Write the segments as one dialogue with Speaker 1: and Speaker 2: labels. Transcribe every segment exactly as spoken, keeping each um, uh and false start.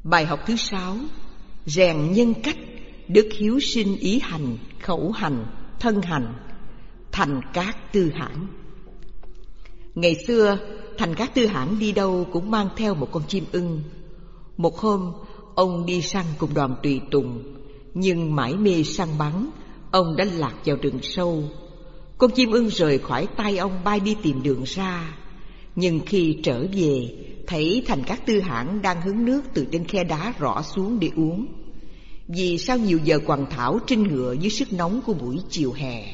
Speaker 1: Bài học thứ sáu: rèn nhân cách, đức hiếu sinh ý hành, khẩu hành, thân hành. Thành Cát Tư Hãn. Ngày xưa, Thành Cát Tư Hãn đi đâu cũng mang theo một con chim ưng. Một hôm, ông đi săn cùng đoàn tùy tùng, nhưng mải mê săn bắn, ông đã lạc vào rừng sâu. Con chim ưng rời khỏi tay ông bay đi tìm đường ra. Nhưng khi trở về, thấy Thành Cát Tư Hãn đang hứng nước từ trên khe đá rõ xuống để uống. Vì sau nhiều giờ quằn thảo trên ngựa dưới sức nóng của buổi chiều hè,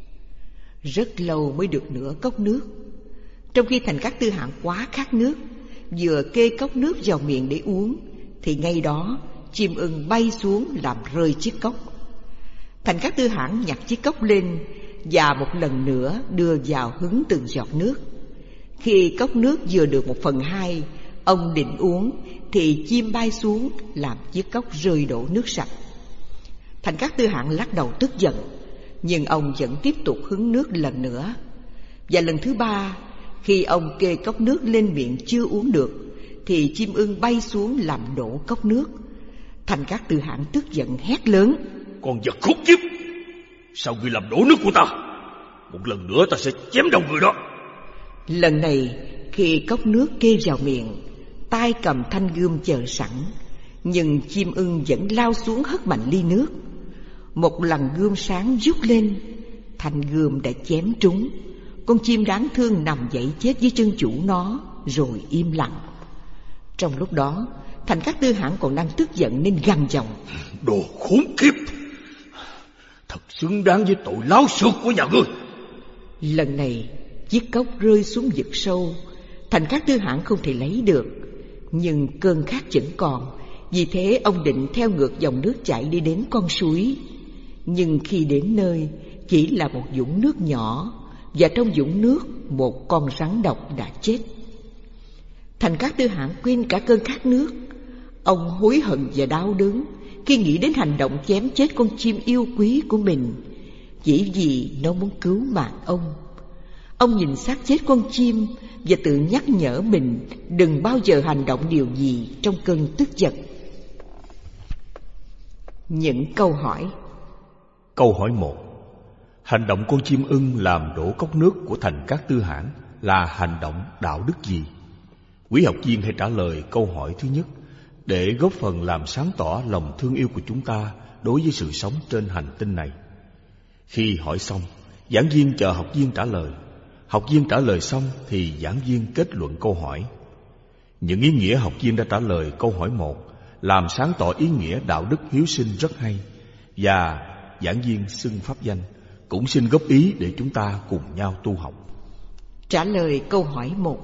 Speaker 1: rất lâu mới được nửa cốc nước. Trong khi Thành Cát Tư Hãn quá khát nước, vừa kê cốc nước vào miệng để uống, thì ngay đó chim ưng bay xuống làm rơi chiếc cốc. Thành Cát Tư Hãn nhặt chiếc cốc lên và một lần nữa đưa vào hứng từng giọt nước. Khi cốc nước vừa được một phần hai, ông định uống thì chim bay xuống làm chiếc cốc rơi đổ nước sạch. Thành Cát Tư Hãn lắc đầu tức giận, nhưng ông vẫn tiếp tục hứng nước lần nữa. Và lần thứ ba, khi ông kê cốc nước lên miệng chưa uống được, thì chim ưng bay xuống làm đổ cốc nước. Thành Cát Tư Hãn tức giận hét lớn:
Speaker 2: Con vật khốn kiếp! Sao ngươi làm đổ nước của ta? Một lần nữa ta sẽ chém đầu người đó.
Speaker 1: Lần này, khi cốc nước kê vào miệng, tay cầm thanh gươm chờ sẵn, nhưng chim ưng vẫn lao xuống hất mạnh ly nước. Một lần gươm sáng vút lên, thanh gươm đã chém trúng. Con chim đáng thương nằm dậy chết dưới chân chủ nó, rồi im lặng. Trong lúc đó, Thành Cát Tư Hãn còn đang tức giận nên gằn giọng:
Speaker 2: Đồ khốn kiếp! Thật xứng đáng với tội láo xược của nhà ngươi.
Speaker 1: Lần này, chiếc cốc rơi xuống vực sâu. Thành Cát Tư Hãn không thể lấy được, nhưng cơn khát vẫn còn. Vì thế ông định theo ngược dòng nước chảy đi đến con suối. Nhưng khi đến nơi, chỉ là một vũng nước nhỏ, và trong vũng nước một con rắn độc đã chết. Thành Cát Tư Hãn quên cả cơn khát nước. Ông hối hận và đau đớn khi nghĩ đến hành động chém chết con chim yêu quý của mình, chỉ vì nó muốn cứu mạng ông. Ông nhìn xác chết con chim và tự nhắc nhở mình đừng bao giờ hành động điều gì trong cơn tức giận. Những câu hỏi.
Speaker 3: Câu hỏi một: hành động con chim ưng làm đổ cốc nước của Thành Cát Tư Hãn là hành động đạo đức gì? Quý học viên hãy trả lời câu hỏi thứ nhất để góp phần làm sáng tỏ lòng thương yêu của chúng ta đối với sự sống trên hành tinh này. Khi hỏi xong, giảng viên chờ học viên trả lời. Học viên trả lời xong thì giảng viên kết luận câu hỏi. Những ý nghĩa học viên đã trả lời câu hỏi một làm sáng tỏ ý nghĩa đạo đức hiếu sinh rất hay, và giảng viên xưng pháp danh cũng xin góp ý để chúng ta cùng nhau tu học.
Speaker 1: Trả lời câu hỏi một.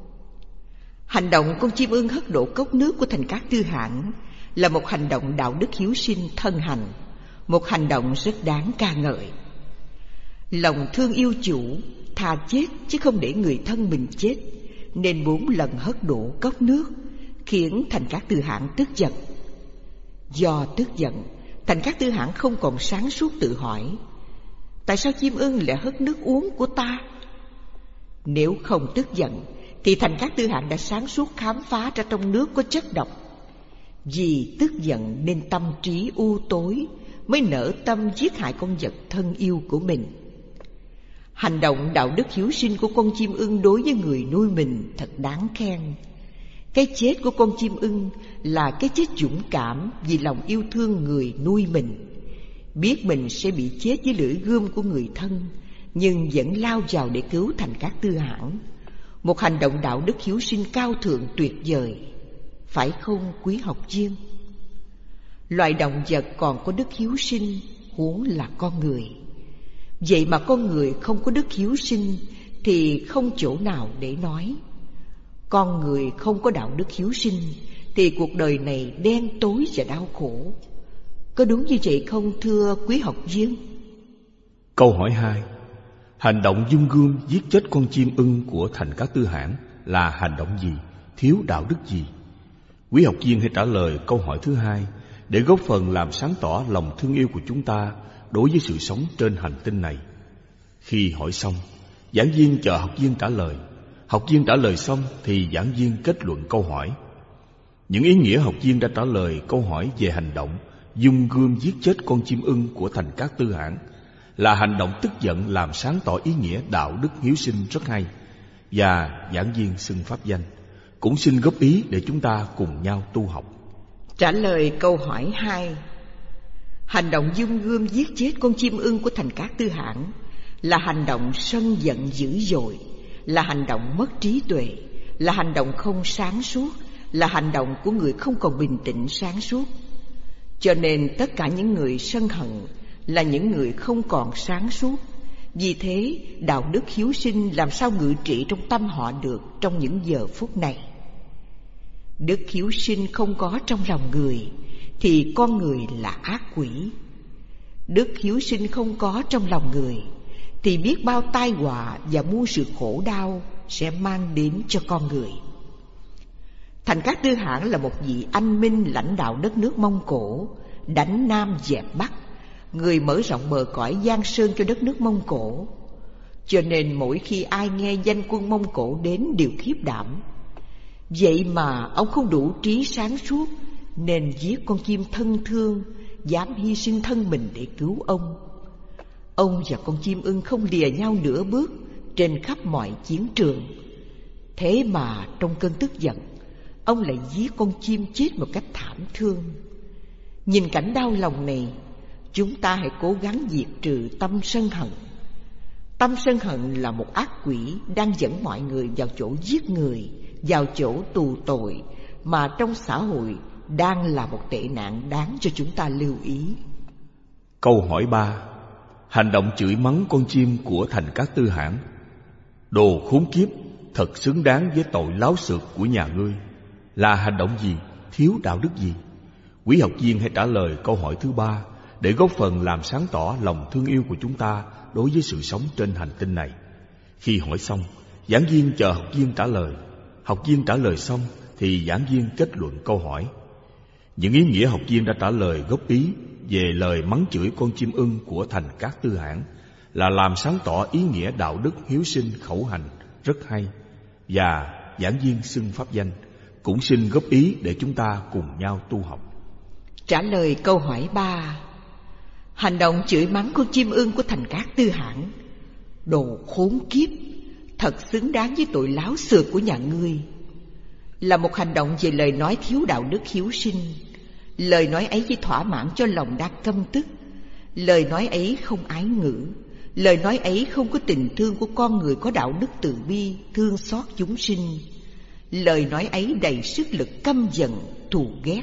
Speaker 1: Hành động con chim ưng hất đổ cốc nước của Thành Cát Tư Hãn là một hành động đạo đức hiếu sinh thân hành, một hành động rất đáng ca ngợi. Lòng thương yêu chủ, thà chết chứ không để người thân mình chết, nên bốn lần hất đổ cốc nước, khiến Thành Cát Tư Hãn tức giận. Do tức giận, Thành Cát Tư Hãn không còn sáng suốt tự hỏi: tại sao chim ưng lại hất nước uống của ta? Nếu không tức giận thì Thành Cát Tư Hãn đã sáng suốt khám phá ra trong nước có chất độc. Vì tức giận nên tâm trí u tối, mới nở tâm giết hại con vật thân yêu của mình. Hành động đạo đức hiếu sinh của con chim ưng đối với người nuôi mình thật đáng khen. Cái chết của con chim ưng là cái chết dũng cảm vì lòng yêu thương người nuôi mình. Biết mình sẽ bị chết với lưỡi gươm của người thân, nhưng vẫn lao vào để cứu Thành Cát Tư Hãn. Một hành động đạo đức hiếu sinh cao thượng tuyệt vời, phải không quý học viên? Loài động vật còn có đức hiếu sinh, huống là con người. Vậy mà con người không có đức hiếu sinh thì không chỗ nào để nói. Con người không có đạo đức hiếu sinh thì cuộc đời này đen tối và đau khổ. Có đúng như vậy không thưa quý học viên?
Speaker 3: Câu hỏi hai. Hành động dung gươm giết chết con chim ưng của Thành Cát Tư Hãn là hành động gì, thiếu đạo đức gì? Quý học viên hãy trả lời câu hỏi thứ hai để góp phần làm sáng tỏ lòng thương yêu của chúng ta đối với sự sống trên hành tinh này. Khi hỏi xong, giảng viên chờ học viên trả lời. Học viên trả lời xong thì giảng viên kết luận câu hỏi. Những ý nghĩa học viên đã trả lời câu hỏi về hành động dung gươm giết chết con chim ưng của Thành Cát Tư Hãn là hành động tức giận làm sáng tỏ ý nghĩa đạo đức hiếu sinh rất hay, và giảng viên xưng pháp danh cũng xin góp ý để chúng ta cùng nhau tu học.
Speaker 1: Trả lời câu hỏi hai. Hành động dung gươm giết chết con chim ưng của Thành Cát Tư Hãn là hành động sân giận dữ dội, là hành động mất trí tuệ, là hành động không sáng suốt, là hành động của người không còn bình tĩnh sáng suốt. Cho nên tất cả những người sân hận là những người không còn sáng suốt. Vì thế đạo đức hiếu sinh làm sao ngự trị trong tâm họ được trong những giờ phút này. Đức hiếu sinh không có trong lòng người thì con người là ác quỷ. Đức hiếu sinh không có trong lòng người thì biết bao tai họa và muôn sự khổ đau sẽ mang đến cho con người. Thành Cát Tư Hãn là một vị anh minh lãnh đạo đất nước Mông Cổ, đánh Nam dẹp Bắc, người mở rộng bờ cõi Giang Sơn cho đất nước Mông Cổ. Cho nên mỗi khi ai nghe danh quân Mông Cổ đến đều khiếp đảm. Vậy mà ông không đủ trí sáng suốt nên giết con chim thân thương, dám hy sinh thân mình để cứu ông. Ông và con chim ưng không lìa nhau nửa bước trên khắp mọi chiến trường. Thế mà trong cơn tức giận, ông lại giết con chim chết một cách thảm thương. Nhìn cảnh đau lòng này, chúng ta hãy cố gắng diệt trừ tâm sân hận. Tâm sân hận là một ác quỷ đang dẫn mọi người vào chỗ giết người, vào chỗ tù tội, mà trong xã hội đang là một tệ nạn đáng cho chúng ta lưu ý.
Speaker 3: Câu hỏi ba. Hành động chửi mắng con chim của Thành Cát Tư Hãn: đồ khốn kiếp, thật xứng đáng với tội láo xược của nhà ngươi, là hành động gì, thiếu đạo đức gì? Quý học viên hãy trả lời câu hỏi thứ ba để góp phần làm sáng tỏ lòng thương yêu của chúng ta đối với sự sống trên hành tinh này. Khi hỏi xong, giảng viên chờ học viên trả lời. Học viên trả lời xong thì giảng viên kết luận câu hỏi. Những ý nghĩa học viên đã trả lời góp ý về lời mắng chửi con chim ưng của Thành Cát Tư Hãn là làm sáng tỏ ý nghĩa đạo đức hiếu sinh khẩu hành rất hay, và giảng viên xưng pháp danh cũng xin góp ý để chúng ta cùng nhau tu học.
Speaker 1: Trả lời câu hỏi ba. Hành động chửi mắng con chim ưng của Thành Cát Tư Hãn: đồ khốn kiếp, thật xứng đáng với tội láo xược của nhà ngươi, là một hành động về lời nói thiếu đạo đức hiếu sinh. Lời nói ấy chỉ thỏa mãn cho lòng đang căm tức. Lời nói ấy không ái ngữ. Lời nói ấy không có tình thương của con người có đạo đức từ bi, thương xót chúng sinh. Lời nói ấy đầy sức lực căm giận, thù ghét.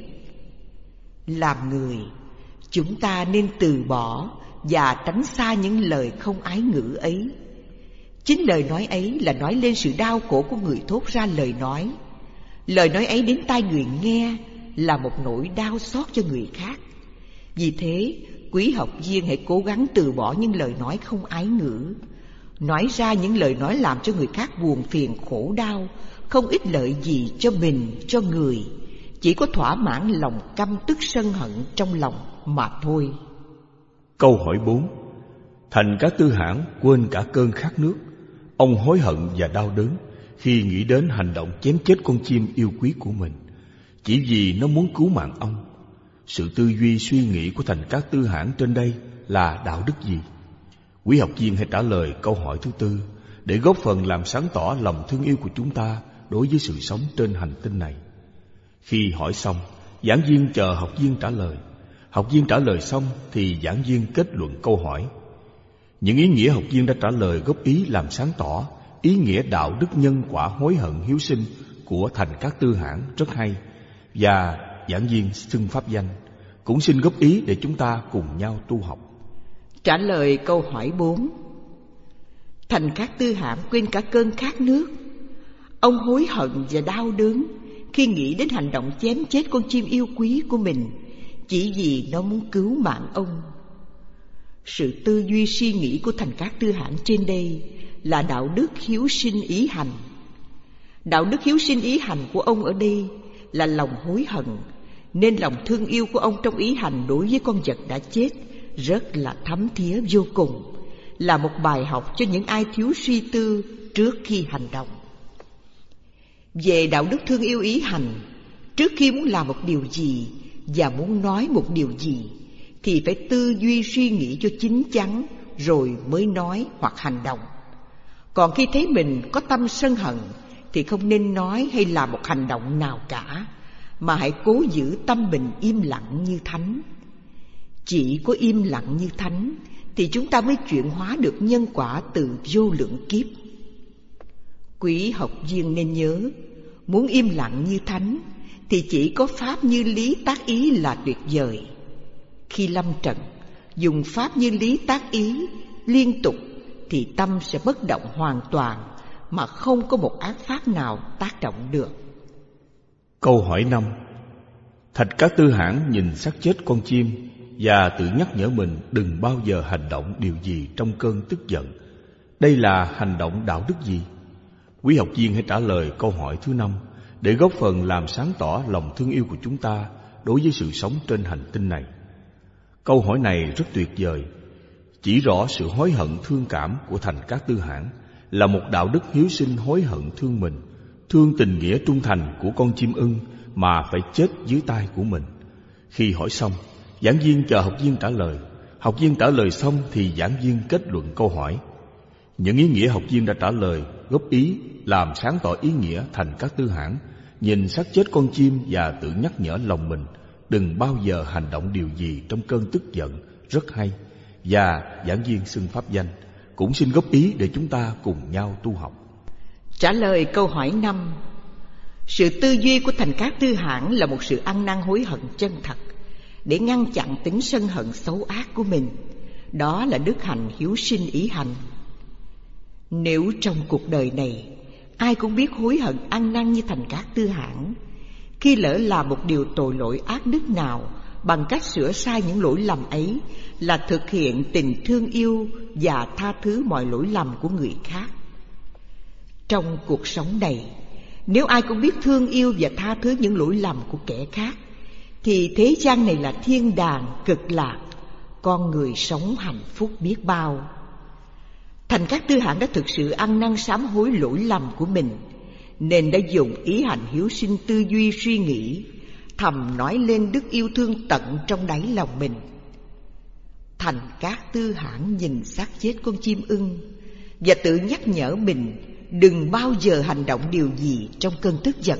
Speaker 1: Làm người, chúng ta nên từ bỏ và tránh xa những lời không ái ngữ ấy. Chính lời nói ấy là nói lên sự đau khổ của người thốt ra lời nói. Lời nói ấy đến tai người nghe là một nỗi đau xót cho người khác. Vì thế, quý học viên hãy cố gắng từ bỏ những lời nói không ái ngữ. Nói ra những lời nói làm cho người khác buồn phiền khổ đau, không ích lợi gì cho mình, cho người, chỉ có thỏa mãn lòng căm tức sân hận trong lòng mà thôi.
Speaker 3: Câu hỏi bốn. Thành Cát Tư Hãn quên cả cơn khát nước. Ông hối hận và đau đớn khi nghĩ đến hành động chém chết con chim yêu quý của mình, chỉ vì nó muốn cứu mạng ông. Sự tư duy suy nghĩ của Thành Cát Tư Hãn trên đây là đạo đức gì? Quý học viên hãy trả lời câu hỏi thứ tư để góp phần làm sáng tỏ lòng thương yêu của chúng ta đối với sự sống trên hành tinh này. Khi hỏi xong, giảng viên chờ học viên trả lời. Học viên trả lời xong thì giảng viên kết luận câu hỏi. Những ý nghĩa học viên đã trả lời góp ý làm sáng tỏ ý nghĩa đạo đức nhân quả hối hận hiếu sinh của Thành Cát Tư Hãn rất hay, và giảng viên xưng pháp danh cũng xin góp ý để chúng ta cùng nhau tu học.
Speaker 1: Trả lời câu hỏi bốn. Thành Cát Tư Hãn quên cả cơn khát nước. Ông hối hận và đau đớn khi nghĩ đến hành động chém chết con chim yêu quý của mình, chỉ vì nó muốn cứu mạng ông. Sự tư duy suy nghĩ của Thành Cát Tư Hãn trên đây là đạo đức hiếu sinh ý hành. Đạo đức hiếu sinh ý hành của ông ở đây là lòng hối hận, nên lòng thương yêu của ông trong ý hành đối với con vật đã chết rất là thấm thía vô cùng, là một bài học cho những ai thiếu suy tư trước khi hành động. Về đạo đức thương yêu ý hành, Trước khi muốn làm một điều gì và muốn nói một điều gì thì phải tư duy suy nghĩ cho chín chắn rồi mới nói hoặc hành động. Còn khi thấy mình có tâm sân hận thì không nên nói hay làm một hành động nào cả, mà hãy cố giữ tâm mình im lặng như thánh. Chỉ có im lặng như thánh thì chúng ta mới chuyển hóa được nhân quả từ vô lượng kiếp. Quý học viên nên nhớ, muốn im lặng như thánh thì chỉ có pháp như lý tác ý là tuyệt vời. Khi lâm trận, dùng pháp như lý tác ý liên tục thì tâm sẽ bất động hoàn toàn, mà không có một ác pháp nào tác động được.
Speaker 3: Câu hỏi năm. Thạch Cát Tư Hãn nhìn xác chết con chim và tự nhắc nhở mình đừng bao giờ hành động điều gì trong cơn tức giận. Đây là hành động đạo đức gì? Quý học viên hãy trả lời câu hỏi thứ năm để góp phần làm sáng tỏ lòng thương yêu của chúng ta đối với sự sống trên hành tinh này. Câu hỏi này rất tuyệt vời, chỉ rõ sự hối hận thương cảm của Thành Cát Tư Hãn là một đạo đức hiếu sinh hối hận thương mình, thương tình nghĩa trung thành của con chim ưng mà phải chết dưới tay của mình. Khi hỏi xong, giảng viên chờ học viên trả lời. Học viên trả lời xong thì giảng viên kết luận câu hỏi. Những ý nghĩa học viên đã trả lời góp ý làm sáng tỏ ý nghĩa Thành Cát Tư Hãn nhìn xác chết con chim và tự nhắc nhở lòng mình đừng bao giờ hành động điều gì trong cơn tức giận rất hay. Và giảng viên xưng pháp danh cũng xin góp ý để chúng ta cùng nhau tu học.
Speaker 1: Trả lời câu hỏi năm. Sự tư duy của Thành Cát Tư Hãn là một sự ăn năn hối hận chân thật để ngăn chặn tính sân hận xấu ác của mình. Đó là đức hạnh hiếu sinh ý hành. Nếu trong cuộc đời này ai cũng biết hối hận ăn năn như Thành Cát Tư Hãn, khi lỡ làm một điều tội lỗi ác đức nào, bằng cách sửa sai những lỗi lầm ấy là thực hiện tình thương yêu và tha thứ mọi lỗi lầm của người khác. Trong cuộc sống này, nếu ai cũng biết thương yêu và tha thứ những lỗi lầm của kẻ khác, thì thế gian này là thiên đàng cực lạc, con người sống hạnh phúc biết bao. Thành Cát Tư Hãn đã thực sự ăn năn sám hối lỗi lầm của mình, nên đã dùng ý hành hiếu sinh tư duy suy nghĩ, thầm nói lên đức yêu thương tận trong đáy lòng mình. Thành Cát Tư Hãn nhìn xác chết con chim ưng và tự nhắc nhở mình đừng bao giờ hành động điều gì trong cơn tức giận.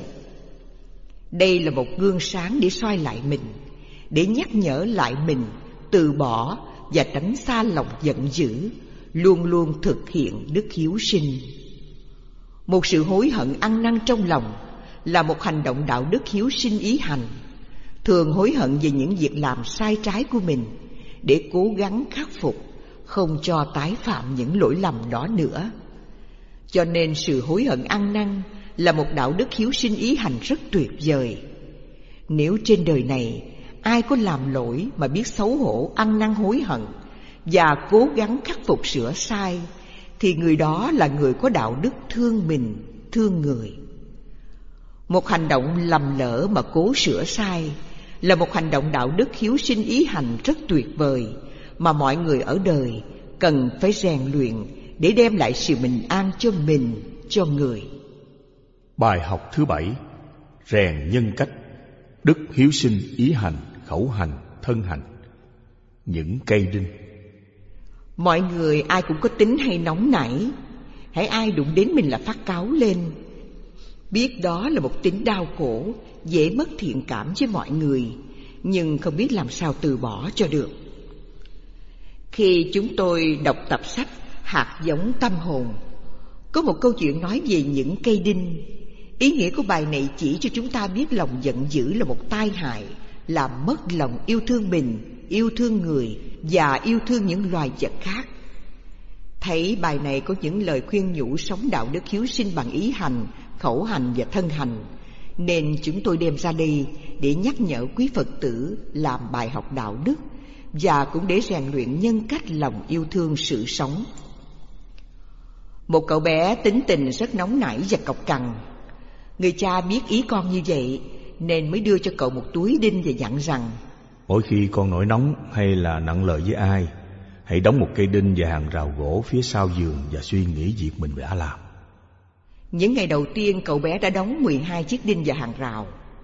Speaker 1: Đây là một gương sáng để soi lại mình, để nhắc nhở lại mình từ bỏ và tránh xa lòng giận dữ, luôn luôn thực hiện đức hiếu sinh. Một sự hối hận ăn năn trong lòng là một hành động đạo đức hiếu sinh ý hành. Thường hối hận về những việc làm sai trái của mình để cố gắng khắc phục, không cho tái phạm những lỗi lầm đó nữa. Cho nên sự hối hận ăn năn là một đạo đức hiếu sinh ý hành rất tuyệt vời. Nếu trên đời này ai có làm lỗi mà biết xấu hổ ăn năn hối hận và cố gắng khắc phục sửa sai, thì người đó là người có đạo đức thương mình, thương người. Một hành động lầm lỡ mà cố sửa sai là một hành động đạo đức hiếu sinh ý hành rất tuyệt vời mà mọi người ở đời cần phải rèn luyện để đem lại sự bình an cho mình, cho người.
Speaker 3: Bài học thứ bảy. Rèn nhân cách. Đức hiếu sinh ý hành, khẩu hành, thân hành. Những cây đinh.
Speaker 1: Mọi người ai cũng có tính hay nóng nảy, hễ ai đụng đến mình là phát cáu lên. Biết đó là một tính đau khổ, dễ mất thiện cảm với mọi người, nhưng không biết làm sao từ bỏ cho được. Khi chúng tôi đọc tập sách Hạt giống tâm hồn, có một câu chuyện nói về những cây đinh. Ý nghĩa của bài này chỉ cho chúng ta biết lòng giận dữ là một tai hại, làm mất lòng yêu thương mình, yêu thương người và yêu thương những loài vật khác. Thấy bài này có những lời khuyên nhủ sống đạo đức hiếu sinh bằng ý hành, khẩu hành và thân hành, nên chúng tôi đem ra đây để nhắc nhở quý Phật tử làm bài học đạo đức và cũng để rèn luyện nhân cách lòng yêu thương sự sống. Một cậu bé tính tình rất nóng nảy và cọc cằn. Người cha biết ý con như vậy nên mới đưa cho cậu một túi đinh và dặn rằng:
Speaker 3: mỗi khi con nổi nóng hay là nặng lời với ai, hãy đóng một cây đinh và hàng rào gỗ phía sau giường và suy nghĩ việc mình đã làm.
Speaker 1: Những ngày đầu tiên cậu bé đã đóng mười hai chiếc đinh và hàng rào.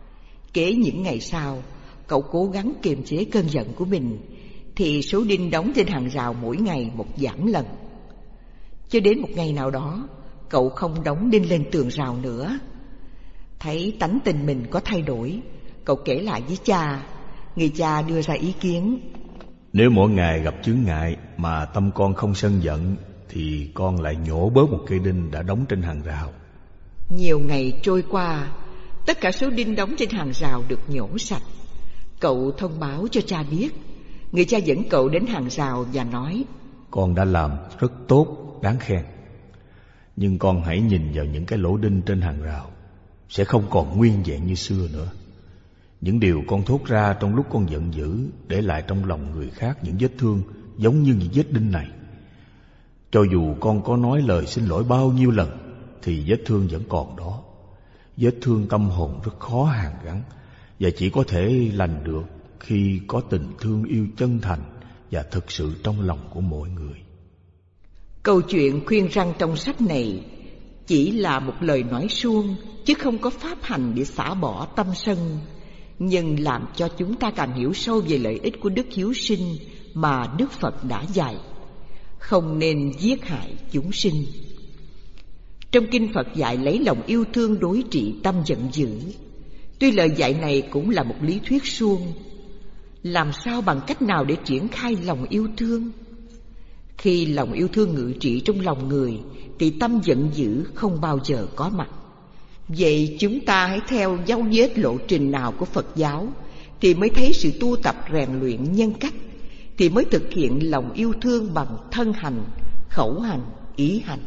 Speaker 1: Kể những ngày sau, cậu cố gắng kiềm chế cơn giận của mình, thì số đinh đóng trên hàng rào mỗi ngày một giảm lần. Cho đến một ngày nào đó, cậu không đóng đinh lên tường rào nữa. Thấy tánh tình mình có thay đổi, cậu kể lại với cha. Người cha đưa ra ý kiến:
Speaker 3: nếu mỗi ngày gặp chướng ngại mà tâm con không sân giận, thì con lại nhổ bớt một cây đinh đã đóng trên hàng rào.
Speaker 1: Nhiều ngày trôi qua, tất cả số đinh đóng trên hàng rào được nhổ sạch. Cậu thông báo cho cha biết. Người cha dẫn cậu đến hàng rào và nói:
Speaker 3: con đã làm rất tốt, đáng khen. Nhưng con hãy nhìn vào những cái lỗ đinh trên hàng rào, sẽ không còn nguyên vẹn như xưa nữa. Những điều con thốt ra trong lúc con giận dữ để lại trong lòng người khác những vết thương giống như những vết đinh này. Cho dù con có nói lời xin lỗi bao nhiêu lần, thì vết thương vẫn còn đó. Vết thương tâm hồn rất khó hàn gắn, và chỉ có thể lành được khi có tình thương yêu chân thành và thực sự trong lòng của mỗi người.
Speaker 1: Câu chuyện khuyên răn trong sách này chỉ là một lời nói suông, chứ không có pháp hành để xả bỏ tâm sân, nhưng làm cho chúng ta càng hiểu sâu về lợi ích của đức hiếu sinh mà Đức Phật đã dạy. Không nên giết hại chúng sinh. Trong kinh Phật dạy lấy lòng yêu thương đối trị tâm giận dữ. Tuy lời dạy này cũng là một lý thuyết suông, làm sao bằng cách nào để triển khai lòng yêu thương? Khi lòng yêu thương ngự trị trong lòng người, thì tâm giận dữ không bao giờ có mặt. Vậy chúng ta hãy theo dấu vết lộ trình nào của Phật giáo, thì mới thấy sự tu tập rèn luyện nhân cách, thì mới thực hiện lòng yêu thương bằng thân hành, khẩu hành, ý hành.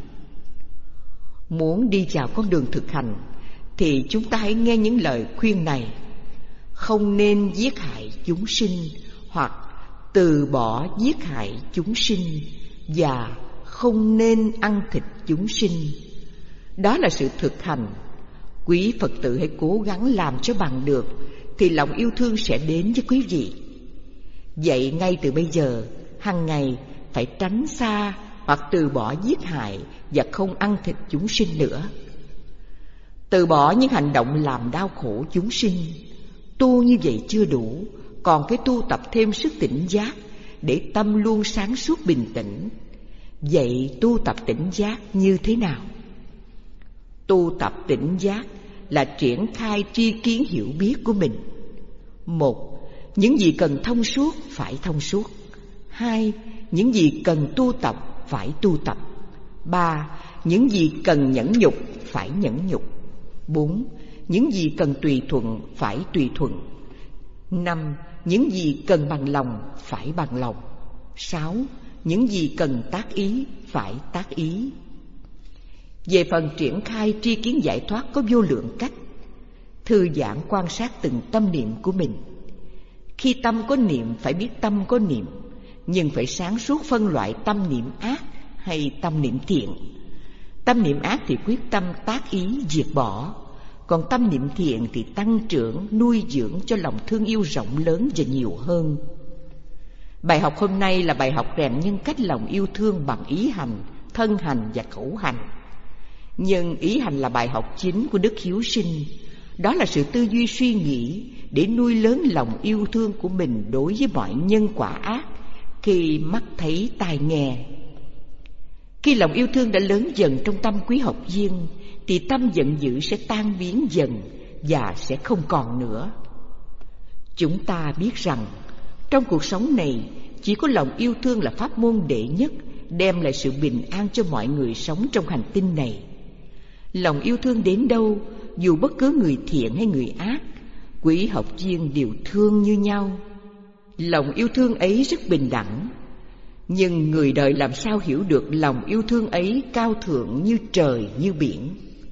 Speaker 1: Muốn đi vào con đường thực hành, thì chúng ta hãy nghe những lời khuyên này: không nên giết hại chúng sinh, hoặc từ bỏ giết hại chúng sinh, và không nên ăn thịt chúng sinh. Đó là sự thực hành. Quý Phật tử hãy cố gắng làm cho bằng được, thì lòng yêu thương sẽ đến với quý vị. Vậy ngay từ bây giờ, hàng ngày phải tránh xa hoặc từ bỏ giết hại và không ăn thịt chúng sinh nữa. Từ bỏ những hành động làm đau khổ chúng sinh. Tu như vậy chưa đủ, còn phải tu tập thêm sức tỉnh giác, để tâm luôn sáng suốt bình tĩnh. Vậy tu tập tỉnh giác như thế nào? Tu tập tỉnh giác là triển khai tri kiến hiểu biết của mình. Một, những gì cần thông suốt phải thông suốt. Hai, những gì cần tu tập phải tu tập. Ba, những gì cần nhẫn nhục phải nhẫn nhục. Bốn, những gì cần tùy thuận phải tùy thuận. Năm, những gì cần bằng lòng phải bằng lòng. Sáu, những gì cần tác ý phải tác ý. Về phần triển khai tri kiến giải thoát có vô lượng cách. Thư giãn quan sát từng tâm niệm của mình. Khi tâm có niệm phải biết tâm có niệm, nhưng phải sáng suốt phân loại tâm niệm ác hay tâm niệm thiện. Tâm niệm ác thì quyết tâm tác ý diệt bỏ, còn tâm niệm thiện thì tăng trưởng, nuôi dưỡng cho lòng thương yêu rộng lớn và nhiều hơn. Bài học hôm nay là bài học rèn nhân cách lòng yêu thương bằng ý hành, thân hành và khẩu hành. Nhưng ý hành là bài học chính của đức hiếu sinh. Đó là sự tư duy suy nghĩ để nuôi lớn lòng yêu thương của mình đối với mọi nhân quả ác khi mắt thấy tai nghe. Khi lòng yêu thương đã lớn dần trong tâm quý học viên, thì tâm giận dữ sẽ tan biến dần và sẽ không còn nữa. Chúng ta biết rằng trong cuộc sống này, chỉ có lòng yêu thương là pháp môn đệ nhất, đem lại sự bình an cho mọi người sống trong hành tinh này. Lòng yêu thương đến đâu, dù bất cứ người thiện hay người ác, quý học viên đều thương như nhau. Lòng yêu thương ấy rất bình đẳng. Nhưng người đời làm sao hiểu được lòng yêu thương ấy cao thượng như trời như biển?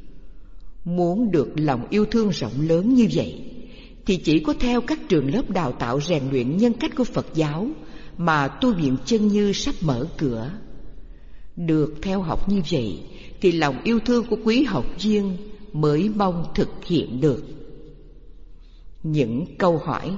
Speaker 1: Muốn được lòng yêu thương rộng lớn như vậy, thì chỉ có theo các trường lớp đào tạo rèn luyện nhân cách của Phật giáo mà tu viện Chân Như sắp mở cửa. Được theo học như vậy, thì lòng yêu thương của quý học viên mới mong thực hiện được. Những câu hỏi.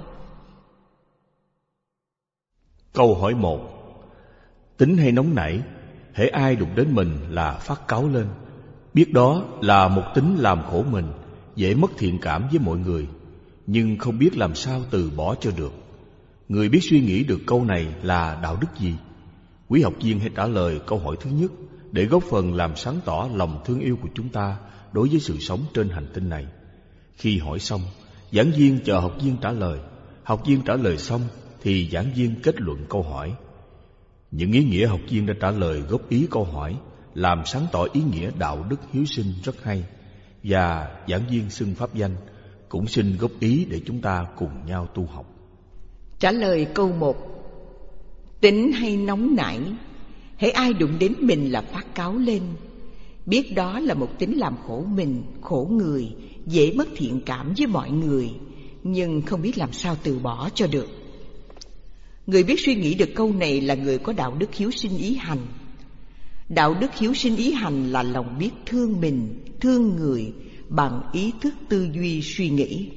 Speaker 3: Câu hỏi một. Tính hay nóng nảy, hễ ai đụng đến mình là phát cáu lên, biết đó là một tính làm khổ mình, dễ mất thiện cảm với mọi người. nhưng không biết làm sao từ bỏ cho được. Người biết suy nghĩ được câu này là đạo đức gì? Quý học viên hãy trả lời câu hỏi thứ nhất để góp phần làm sáng tỏ lòng thương yêu của chúng ta đối với sự sống trên hành tinh này. Khi hỏi xong, giảng viên chờ học viên trả lời. Học viên trả lời xong thì giảng viên kết luận câu hỏi. Những ý nghĩa học viên đã trả lời góp ý câu hỏi, làm sáng tỏ ý nghĩa đạo đức hiếu sinh rất hay. Và giảng viên xưng pháp danh cũng xin góp ý để chúng ta cùng nhau tu học.
Speaker 1: Trả lời câu một. Tính hay nóng nảy, hễ ai đụng đến mình là phát cáu lên. Biết đó là một tính làm khổ mình, khổ người, dễ mất thiện cảm với mọi người, nhưng không biết làm sao từ bỏ cho được. Người biết suy nghĩ được câu này là người có đạo đức hiếu sinh ý hành. Đạo đức hiếu sinh ý hành là lòng biết thương mình, thương người bằng ý thức tư duy suy nghĩ.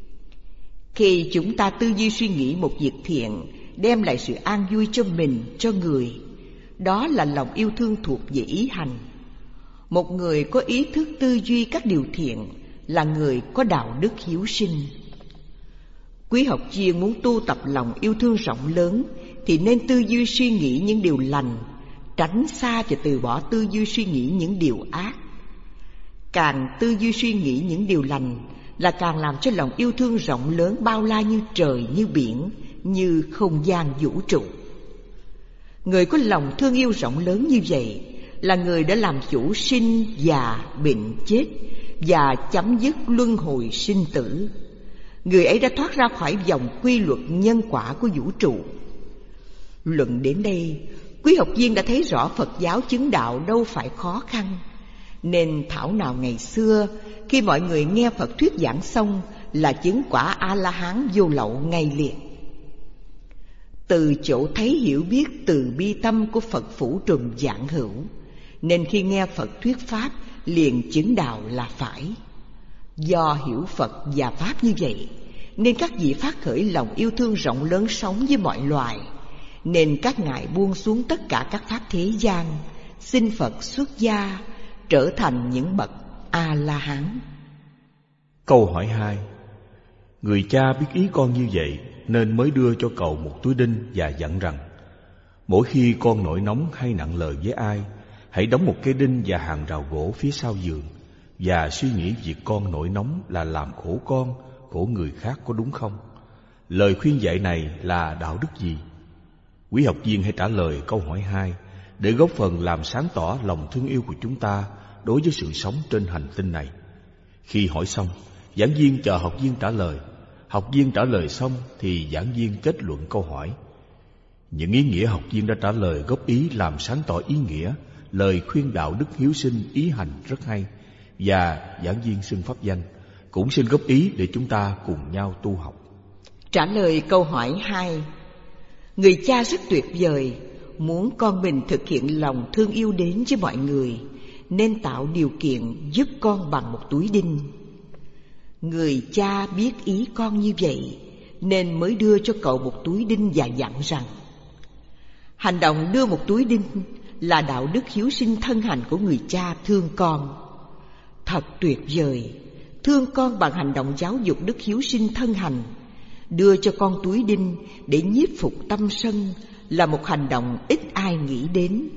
Speaker 1: Khi chúng ta tư duy suy nghĩ một việc thiện, đem lại sự an vui cho mình, cho người, đó là lòng yêu thương thuộc về ý hành. Một người có ý thức tư duy các điều thiện là người có đạo đức hiếu sinh. Quý học viên muốn tu tập lòng yêu thương rộng lớn thì nên tư duy suy nghĩ những điều lành, tránh xa và từ bỏ tư duy suy nghĩ những điều ác. Càng tư duy suy nghĩ những điều lành là càng làm cho lòng yêu thương rộng lớn bao la như trời, như biển, như không gian vũ trụ. Người có lòng thương yêu rộng lớn như vậy là người đã làm chủ sinh, già, bệnh, chết và chấm dứt luân hồi sinh tử. Người ấy đã thoát ra khỏi vòng quy luật nhân quả của vũ trụ. Luận đến đây, quý học viên đã thấy rõ Phật giáo chứng đạo đâu phải khó khăn, nên thảo nào ngày xưa khi mọi người nghe Phật thuyết giảng xong là chứng quả A-la-hán vô lậu ngay liền. Từ chỗ thấy hiểu biết từ bi tâm của Phật phủ trùm vạn hữu, nên khi nghe Phật thuyết pháp liền chứng đạo là phải. Do hiểu Phật và pháp như vậy, nên các vị phát khởi lòng yêu thương rộng lớn sống với mọi loài, nên các ngài buông xuống tất cả các pháp thế gian, xin Phật xuất gia, trở thành những bậc A-la-hán.
Speaker 3: Câu hỏi hai. Người cha biết ý con như vậy nên mới đưa cho cậu một túi đinh và dặn rằng mỗi khi con nổi nóng hay nặng lời với ai, hãy đóng một cây đinh và hàng rào gỗ phía sau giường, và suy nghĩ việc con nổi nóng là làm khổ con, khổ người khác, có đúng không? Lời khuyên dạy này là đạo đức gì? Quý học viên hãy trả lời câu hỏi hai để góp phần làm sáng tỏ lòng thương yêu của chúng ta đối với sự sống trên hành tinh này. Khi hỏi xong, giảng viên chờ học viên trả lời. Học viên trả lời xong thì giảng viên kết luận câu hỏi. Những ý nghĩa học viên đã trả lời góp ý làm sáng tỏ ý nghĩa lời khuyên đạo đức hiếu sinh ý hành rất hay, và giảng viên xưng pháp danh cũng xin góp ý để chúng ta cùng nhau tu học.
Speaker 1: Trả lời câu hỏi hai. Người cha rất tuyệt vời, muốn con mình thực hiện lòng thương yêu đến với mọi người, nên tạo điều kiện giúp con bằng một túi đinh. Người cha biết ý con như vậy nên mới đưa cho cậu một túi đinh và dặn rằng hành động đưa một túi đinh là đạo đức hiếu sinh thân hành của người cha thương con. Thật tuyệt vời, thương con bằng hành động giáo dục đức hiếu sinh thân hành. Đưa cho con túi đinh để nhiếp phục tâm sân là một hành động ít ai nghĩ đến.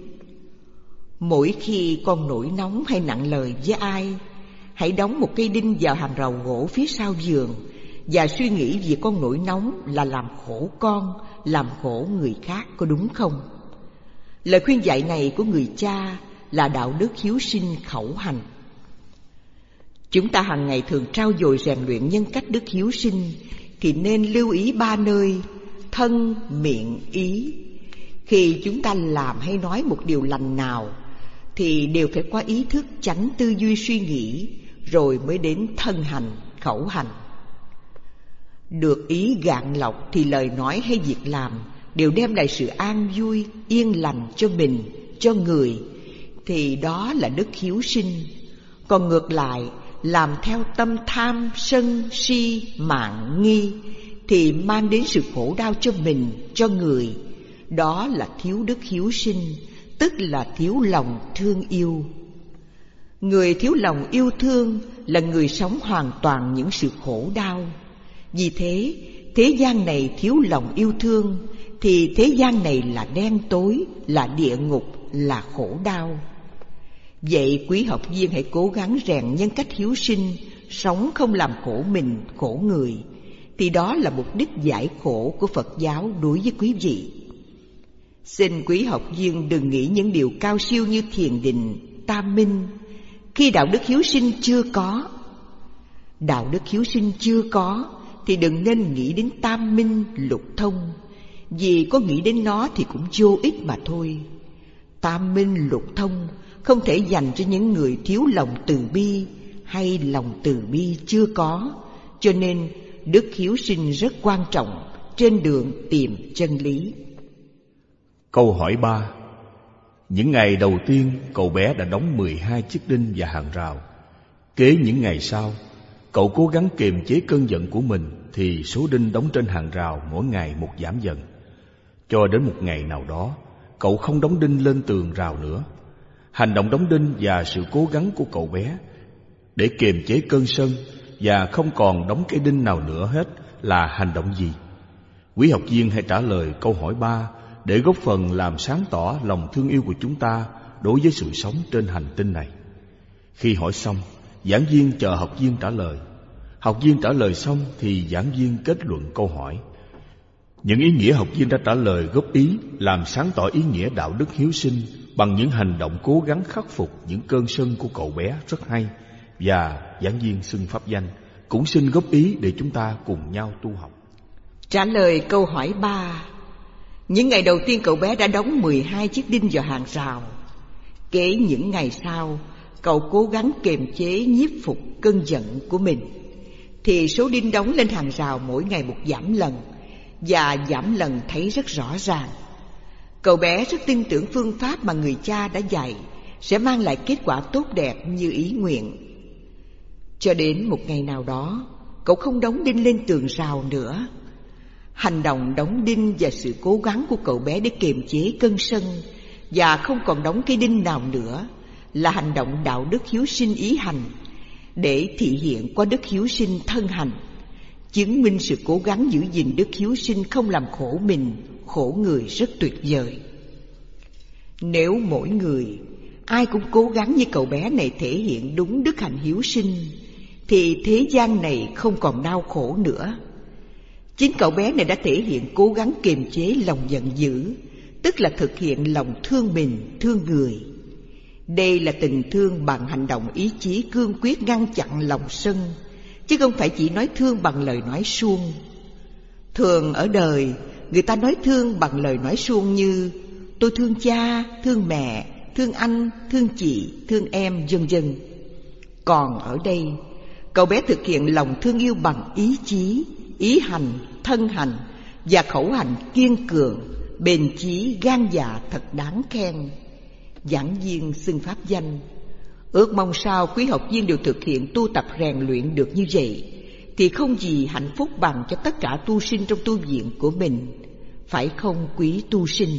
Speaker 1: Mỗi khi con nổi nóng hay nặng lời với ai, hãy đóng một cây đinh vào hàng rào gỗ phía sau giường và suy nghĩ việc con nổi nóng là làm khổ con, làm khổ người khác, có đúng không? Lời khuyên dạy này của người cha là đạo đức hiếu sinh khẩu hành. Chúng ta hàng ngày thường trau dồi rèn luyện nhân cách đức hiếu sinh thì nên lưu ý ba nơi: thân, miệng, ý. Khi chúng ta làm hay nói một điều lành nào thì đều phải có ý thức tránh tư duy suy nghĩ, rồi mới đến thân hành, khẩu hành. Được ý gạn lọc thì lời nói hay việc làm đều đem lại sự an vui, yên lành cho mình, cho người, thì đó là đức hiếu sinh. Còn ngược lại, làm theo tâm tham, sân, si, mạn, nghi thì mang đến sự khổ đau cho mình, cho người. Đó là thiếu đức hiếu sinh, tức là thiếu lòng thương yêu. Người thiếu lòng yêu thương là người sống hoàn toàn những sự khổ đau. Vì thế, thế gian này thiếu lòng yêu thương thì thế gian này là đen tối, là địa ngục, là khổ đau. Vậy quý học viên hãy cố gắng rèn nhân cách hiếu sinh, sống không làm khổ mình, khổ người, thì đó là mục đích giải khổ của Phật giáo đối với quý vị. Xin quý học viên đừng nghĩ những điều cao siêu như thiền định, tam minh. Khi đạo đức hiếu sinh chưa có, đạo đức hiếu sinh chưa có, thì đừng nên nghĩ đến tam minh, lục thông. Vì có nghĩ đến nó thì cũng vô ích mà thôi. Tam minh, lục thông không thể dành cho những người thiếu lòng từ bi hay lòng từ bi chưa có. Cho nên đức hiếu sinh rất quan trọng trên đường tìm chân lý.
Speaker 3: Câu hỏi ba. Những ngày đầu tiên cậu bé đã đóng mười hai chiếc đinh và hàng rào. Kế những ngày sau, cậu cố gắng kiềm chế cơn giận của mình, thì số đinh đóng trên hàng rào mỗi ngày một giảm dần. Cho đến một ngày nào đó, cậu không đóng đinh lên tường rào nữa. Hành động đóng đinh và sự cố gắng của cậu bé để kiềm chế cơn sân và không còn đóng cái đinh nào nữa hết là hành động gì? Quý học viên hãy trả lời câu hỏi ba để góp phần làm sáng tỏ lòng thương yêu của chúng ta đối với sự sống trên hành tinh này. Khi hỏi xong, giảng viên chờ học viên trả lời. Học viên trả lời xong thì giảng viên kết luận câu hỏi. Những ý nghĩa học viên đã trả lời góp ý làm sáng tỏ ý nghĩa đạo đức hiếu sinh bằng những hành động cố gắng khắc phục những cơn sân của cậu bé rất hay. Và giảng viên xưng pháp danh cũng xin góp ý để chúng ta cùng nhau tu học.
Speaker 1: Trả lời câu hỏi ba. Những ngày đầu tiên cậu bé đã đóng mười hai chiếc đinh vào hàng rào. Kể những ngày sau, cậu cố gắng kiềm chế nhiếp phục cơn giận của mình, thì số đinh đóng lên hàng rào mỗi ngày một giảm lần, và giảm lần thấy rất rõ ràng. Cậu bé rất tin tưởng phương pháp mà người cha đã dạy sẽ mang lại kết quả tốt đẹp như ý nguyện. Cho đến một ngày nào đó, cậu không đóng đinh lên tường rào nữa. Hành động đóng đinh và sự cố gắng của cậu bé để kiềm chế cơn sân và không còn đóng cây đinh nào nữa là hành động đạo đức hiếu sinh ý hành, để thị hiện qua đức hiếu sinh thân hành, chứng minh sự cố gắng giữ gìn đức hiếu sinh không làm khổ mình, khổ người rất tuyệt vời. Nếu mỗi người, ai cũng cố gắng như cậu bé này thể hiện đúng đức hạnh hiếu sinh, thì thế gian này không còn đau khổ nữa. Chính cậu bé này đã thể hiện cố gắng kiềm chế lòng giận dữ, tức là thực hiện lòng thương mình, thương người. Đây là tình thương bằng hành động ý chí cương quyết ngăn chặn lòng sân, chứ không phải chỉ nói thương bằng lời nói suông. Thường ở đời, người ta nói thương bằng lời nói suông như tôi thương cha, thương mẹ, thương anh, thương chị, thương em, vân vân. Còn ở đây, cậu bé thực hiện lòng thương yêu bằng ý chí, ý hành, thân hành và khẩu hành kiên cường, bền chí, gan dạ thật đáng khen. Giảng viên xưng pháp danh. Ước mong sao quý học viên đều thực hiện tu tập rèn luyện được như vậy, thì không gì hạnh phúc bằng cho tất cả tu sinh trong tu viện của mình, phải không quý tu sinh?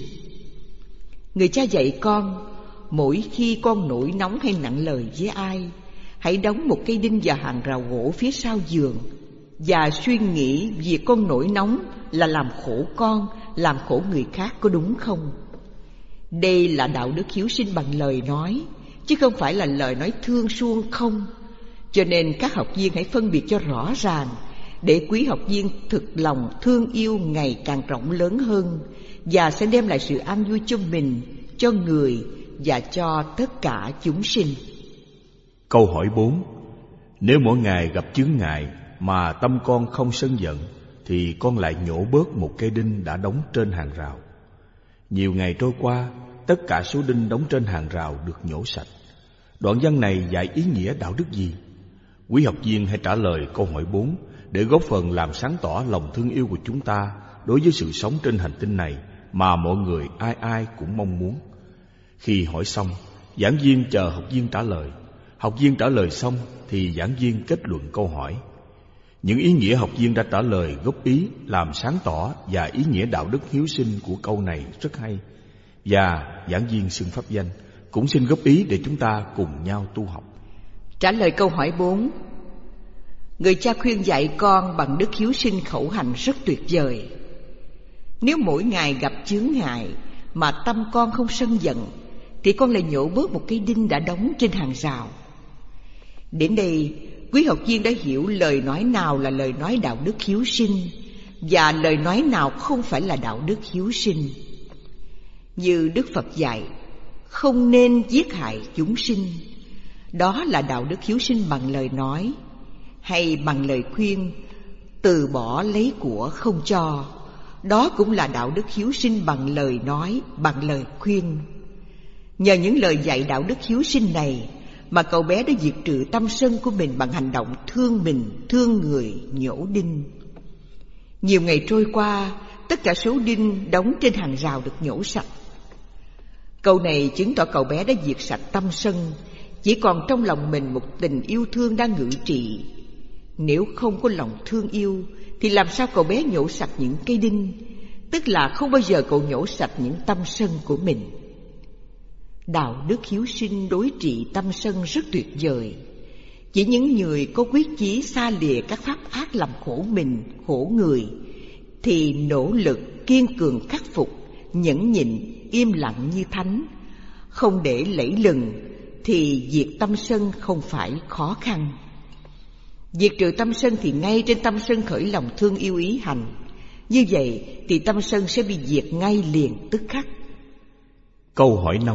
Speaker 1: Người cha dạy con, mỗi khi con nổi nóng hay nặng lời với ai, hãy đóng một cây đinh vào hàng rào gỗ phía sau giường, và suy nghĩ việc con nổi nóng là làm khổ con, làm khổ người khác, có đúng không? Đây là đạo đức hiếu sinh bằng lời nói, chứ không phải là lời nói thương suông không. Cho nên các học viên hãy phân biệt cho rõ ràng, để quý học viên thực lòng thương yêu ngày càng rộng lớn hơn, và sẽ đem lại sự an vui cho mình, cho người và cho tất cả chúng sinh.
Speaker 3: Câu hỏi bốn. Nếu mỗi ngày gặp chướng ngại mà tâm con không sân giận, thì con lại nhổ bớt một cây đinh đã đóng trên hàng rào. Nhiều ngày trôi qua, tất cả số đinh đóng trên hàng rào được nhổ sạch. Đoạn văn này dạy ý nghĩa đạo đức gì? Quý học viên hãy trả lời câu hỏi bốn để góp phần làm sáng tỏ lòng thương yêu của chúng ta đối với sự sống trên hành tinh này mà mọi người ai ai cũng mong muốn. Khi hỏi xong, giảng viên chờ học viên trả lời. Học viên trả lời xong thì giảng viên kết luận câu hỏi. Những ý nghĩa học viên đã trả lời góp ý làm sáng tỏ và ý nghĩa đạo đức hiếu sinh của câu này rất hay. Và giảng viên xưng pháp danh cũng xin góp ý để chúng ta cùng nhau tu học.
Speaker 1: Trả lời câu hỏi bốn. Người cha khuyên dạy con bằng đức hiếu sinh khẩu hành rất tuyệt vời. Nếu mỗi ngày gặp chướng ngại mà tâm con không sân giận, thì con lại nhổ bớt một cây đinh đã đóng trên hàng rào. Đến đây, quý học viên đã hiểu lời nói nào là lời nói đạo đức hiếu sinh và lời nói nào không phải là đạo đức hiếu sinh. Như Đức Phật dạy, không nên giết hại chúng sinh, đó là đạo đức hiếu sinh bằng lời nói. Hay bằng lời khuyên, từ bỏ lấy của không cho, đó cũng là đạo đức hiếu sinh bằng lời nói, bằng lời khuyên. Nhờ những lời dạy đạo đức hiếu sinh này mà cậu bé đã diệt trừ tâm sân của mình bằng hành động thương mình, thương người, nhổ đinh. Nhiều ngày trôi qua, tất cả số đinh đóng trên hàng rào được nhổ sạch. Câu này chứng tỏ cậu bé đã diệt sạch tâm sân, chỉ còn trong lòng mình một tình yêu thương đang ngự trị. Nếu không có lòng thương yêu thì làm sao cậu bé nhổ sạch những cây đinh, tức là không bao giờ cậu nhổ sạch những tâm sân của mình. Đạo đức hiếu sinh đối trị tâm sân rất tuyệt vời. Chỉ những người có quyết chí xa lìa các pháp ác làm khổ mình, khổ người, thì nỗ lực kiên cường khắc phục, nhẫn nhịn, im lặng như thánh, không để lẫy lừng, thì diệt tâm sân không phải khó khăn. Diệt trừ tâm sân thì ngay trên tâm sân khởi lòng thương yêu ý hành. Như vậy thì tâm sân sẽ bị diệt ngay liền tức khắc.
Speaker 3: Câu hỏi năm.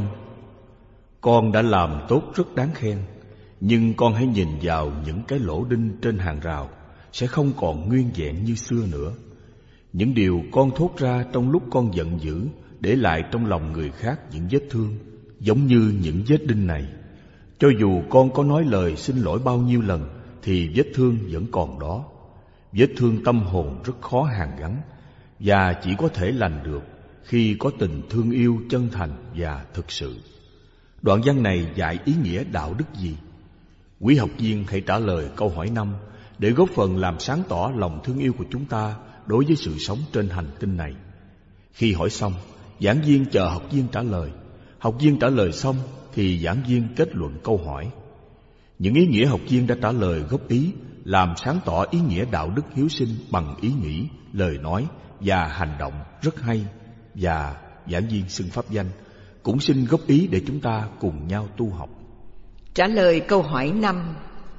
Speaker 3: Con đã làm tốt rất đáng khen, nhưng con hãy nhìn vào những cái lỗ đinh trên hàng rào sẽ không còn nguyên vẹn như xưa nữa. Những điều con thốt ra trong lúc con giận dữ để lại trong lòng người khác những vết thương giống như những vết đinh này. Cho dù con có nói lời xin lỗi bao nhiêu lần thì vết thương vẫn còn đó. Vết thương tâm hồn rất khó hàn gắn và chỉ có thể lành được khi có tình thương yêu chân thành và thực sự. Đoạn văn này dạy ý nghĩa đạo đức gì? Quý học viên hãy trả lời câu hỏi năm để góp phần làm sáng tỏ lòng thương yêu của chúng ta đối với sự sống trên hành tinh này. Khi hỏi xong, giảng viên chờ học viên trả lời. Học viên trả lời xong thì giảng viên kết luận câu hỏi. Những ý nghĩa học viên đã trả lời góp ý làm sáng tỏ ý nghĩa đạo đức hiếu sinh bằng ý nghĩ, lời nói và hành động rất hay. Và giảng viên xưng pháp danh cũng xin góp ý để chúng ta cùng nhau tu học.
Speaker 1: Trả lời câu hỏi năm.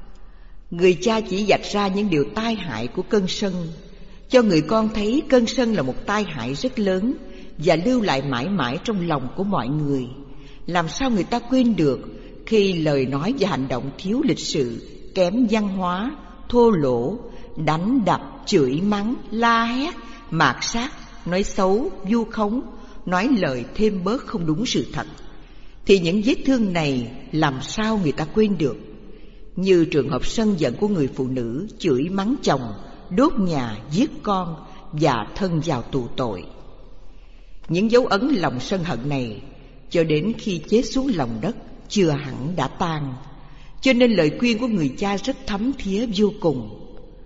Speaker 1: Người cha chỉ vạch ra những điều tai hại của cơn sân, cho người con thấy cơn sân là một tai hại rất lớn và lưu lại mãi mãi trong lòng của mọi người. Làm sao người ta quên được khi lời nói và hành động thiếu lịch sự, kém văn hóa, thô lỗ, đánh đập, chửi mắng, la hét, mạt sát, nói xấu, vu khống, nói lời thêm bớt không đúng sự thật, thì những vết thương này làm sao người ta quên được. Như trường hợp sân giận của người phụ nữ chửi mắng chồng, đốt nhà, giết con và thân vào tù tội. Những dấu ấn lòng sân hận này cho đến khi chết xuống lòng đất chưa hẳn đã tan, cho nên lời khuyên của người cha rất thấm thía vô cùng.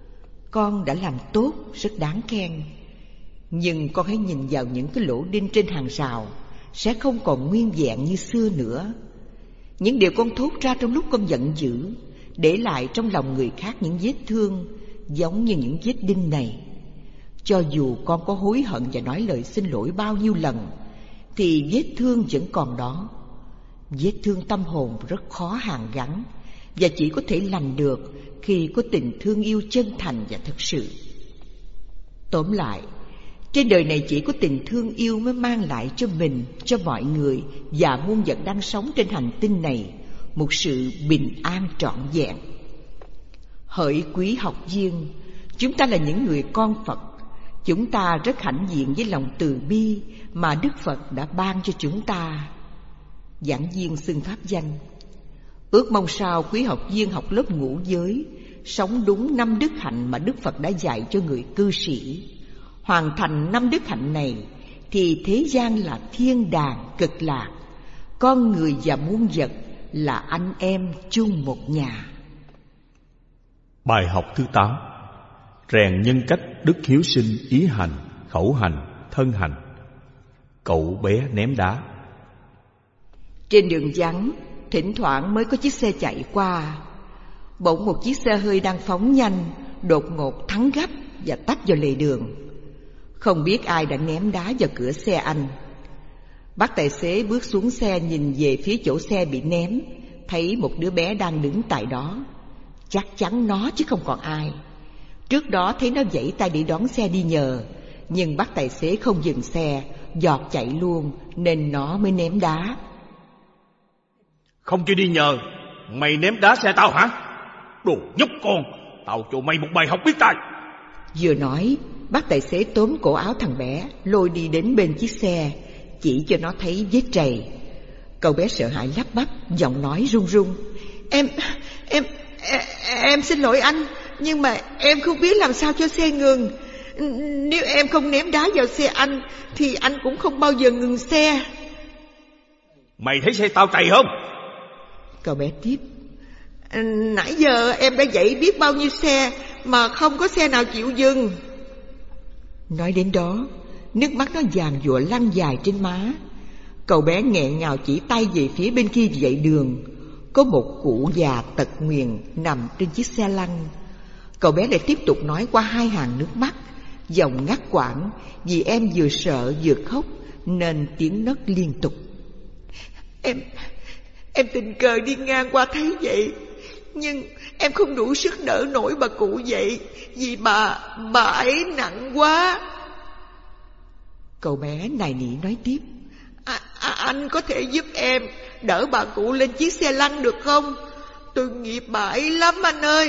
Speaker 1: Con đã làm tốt, rất đáng khen, nhưng con hãy nhìn vào những cái lỗ đinh trên hàng rào sẽ không còn nguyên vẹn như xưa nữa. Những điều con thốt ra trong lúc con giận dữ để lại trong lòng người khác những vết thương giống như những vết đinh này. Cho dù con có hối hận và nói lời xin lỗi bao nhiêu lần thì vết thương vẫn còn đó. Vết thương tâm hồn rất khó hàn gắn và chỉ có thể lành được khi có tình thương yêu chân thành và thực sự. Tóm lại, trên đời này chỉ có tình thương yêu mới mang lại cho mình, cho mọi người và muôn vật đang sống trên hành tinh này một sự bình an trọn vẹn. Hỡi quý học viên, chúng ta là những người con Phật. Chúng ta rất hãnh diện với lòng từ bi mà Đức Phật đã ban cho chúng ta. Giảng viên xưng pháp danh. Ước mong sao quý học viên học lớp ngũ giới sống đúng năm đức hạnh mà Đức Phật đã dạy cho người cư sĩ. Hoàn thành năm đức hạnh này thì thế gian là thiên đàng cực lạc, con người và muôn vật là anh em chung một nhà.
Speaker 3: Bài học thứ tám. Rèn nhân cách đức hiếu sinh ý hành, khẩu hành, thân hành. Cậu bé ném đá. Trên đường vắng, thỉnh thoảng mới có chiếc xe chạy qua.
Speaker 1: Bỗng một chiếc xe hơi đang phóng nhanh đột ngột thắng gấp và tấp vào lề đường. Không biết ai đã ném đá vào cửa xe anh. Bác tài xế bước xuống xe, nhìn về phía chỗ xe bị ném, thấy một đứa bé đang đứng tại đó. Chắc chắn nó chứ không còn ai. Trước đó thấy nó vẫy tay để đón xe đi nhờ, nhưng bác tài xế không dừng xe, giọt chạy luôn, nên nó mới ném đá.
Speaker 2: Không cho đi nhờ, mày ném đá xe tao hả? Đồ nhóc con, tao cho mày một bài học biết tay.
Speaker 1: Vừa nói, bác tài xế tóm cổ áo thằng bé, lôi đi đến bên chiếc xe, chỉ cho nó thấy vết trầy. Cậu bé sợ hãi lắp bắp, giọng nói run run: Em, em, em, em xin lỗi anh, nhưng mà em không biết làm sao cho xe ngừng. Nếu em không ném đá vào xe anh, thì anh cũng không bao giờ ngừng xe.
Speaker 2: Mày thấy xe tao trầy không?
Speaker 1: Cậu bé tiếp: Nãy giờ em đã dậy biết bao nhiêu xe, mà không có xe nào chịu dừng. Nói đến đó, nước mắt nó giàn giụa lăn dài trên má. Cậu bé nghẹn ngào chỉ tay về phía bên kia dãy đường. Có một cụ già tật nguyền nằm trên chiếc xe lăn. Cậu bé lại tiếp tục nói qua hai hàng nước mắt, giọng ngắt quãng, vì em vừa sợ vừa khóc nên tiếng nấc liên tục. Em, em tình cờ đi ngang qua thấy vậy, nhưng em không đủ sức đỡ nổi bà cụ vậy, vì bà, bà ấy nặng quá. Cậu bé nài nỉ nói tiếp: à, à, Anh có thể giúp em đỡ bà cụ lên chiếc xe lăn được không? Tôi nghiệp bà ấy lắm anh ơi.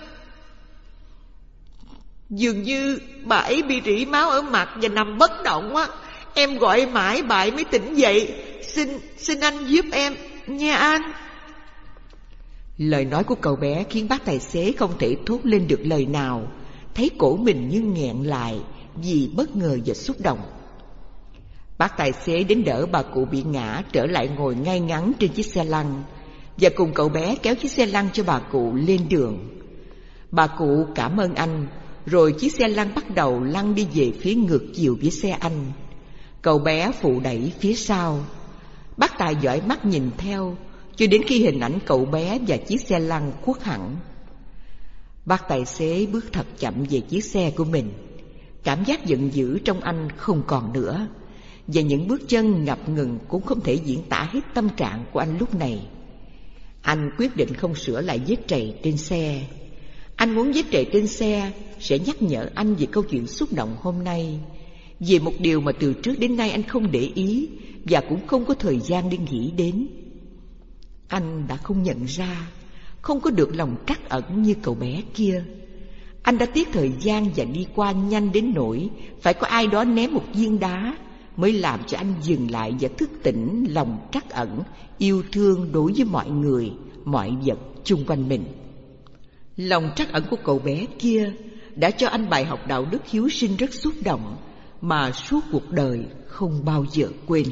Speaker 1: Dường như bà ấy bị rỉ máu ở mặt và nằm bất động á. Em gọi mãi bà ấy mới tỉnh dậy. Xin, xin anh giúp em nha anh. Lời nói của cậu bé khiến bác tài xế không thể thốt lên được lời nào, thấy cổ mình như nghẹn lại vì bất ngờ và xúc động. Bác tài xế đến đỡ bà cụ bị ngã trở lại ngồi ngay ngắn trên chiếc xe lăn, và cùng cậu bé kéo chiếc xe lăn cho bà cụ lên đường. Bà cụ cảm ơn anh, rồi chiếc xe lăn bắt đầu lăn đi về phía ngược chiều với xe anh. Cậu bé phụ đẩy phía sau. Bác tài dõi mắt nhìn theo cho đến khi hình ảnh cậu bé và chiếc xe lăn khuất hẳn. Bác tài xế bước thật chậm về chiếc xe của mình. Cảm giác giận dữ trong anh không còn nữa, và những bước chân ngập ngừng cũng không thể diễn tả hết tâm trạng của anh lúc này. Anh quyết định không sửa lại vết trầy trên xe. Anh muốn vết trầy trên xe sẽ nhắc nhở anh về câu chuyện xúc động hôm nay, về một điều mà từ trước đến nay anh không để ý và cũng không có thời gian để nghĩ đến. Anh đã không nhận ra, không có được lòng trắc ẩn như cậu bé kia. Anh đã tiếc thời gian và đi qua nhanh đến nỗi phải có ai đó ném một viên đá mới làm cho anh dừng lại và thức tỉnh lòng trắc ẩn, yêu thương đối với mọi người, mọi vật chung quanh mình. Lòng trắc ẩn của cậu bé kia đã cho anh bài học đạo đức hiếu sinh rất xúc động, mà suốt cuộc đời không bao giờ quên.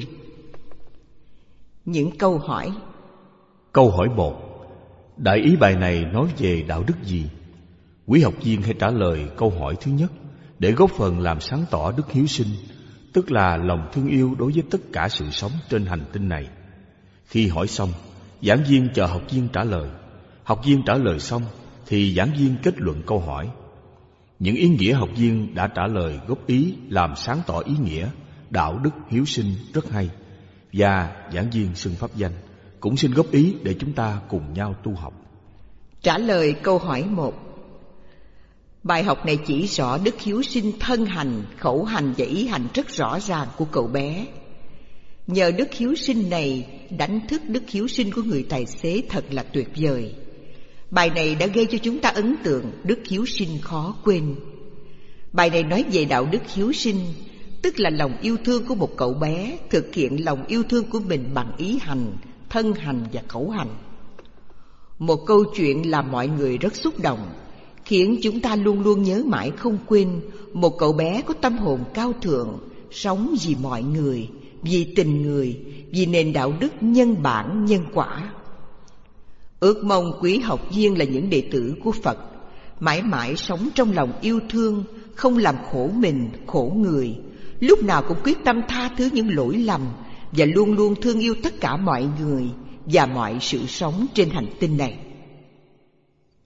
Speaker 1: Những câu hỏi.
Speaker 3: Câu hỏi một. Đại ý bài này nói về đạo đức gì? Quý học viên hãy trả lời câu hỏi thứ nhất để góp phần làm sáng tỏ đức hiếu sinh, tức là lòng thương yêu đối với tất cả sự sống trên hành tinh này. Khi hỏi xong, giảng viên chờ học viên trả lời. Học viên trả lời xong thì giảng viên kết luận câu hỏi. Những ý nghĩa học viên đã trả lời góp ý làm sáng tỏ ý nghĩa đạo đức hiếu sinh rất hay, và giảng viên xưng pháp danh cũng xin góp ý để chúng ta cùng nhau tu học.
Speaker 1: Trả lời câu hỏi một. Bài học này chỉ rõ đức hiếu sinh thân hành, khẩu hành và ý hành rất rõ ràng của cậu bé. Nhờ đức hiếu sinh này đánh thức đức hiếu sinh của người tài xế thật là tuyệt vời. Bài này đã gây cho chúng ta ấn tượng đức hiếu sinh khó quên. Bài này nói về đạo đức hiếu sinh, tức là lòng yêu thương của một cậu bé thực hiện lòng yêu thương của mình bằng ý hành, thân hành và khẩu hành. Một câu chuyện làm mọi người rất xúc động, khiến chúng ta luôn luôn nhớ mãi không quên một cậu bé có tâm hồn cao thượng, sống vì mọi người, vì tình người, vì nền đạo đức nhân bản nhân quả. Ước mong quý học viên là những đệ tử của Phật, mãi mãi sống trong lòng yêu thương, không làm khổ mình, khổ người, lúc nào cũng quyết tâm tha thứ những lỗi lầm và luôn luôn thương yêu tất cả mọi người và mọi sự sống trên hành tinh này.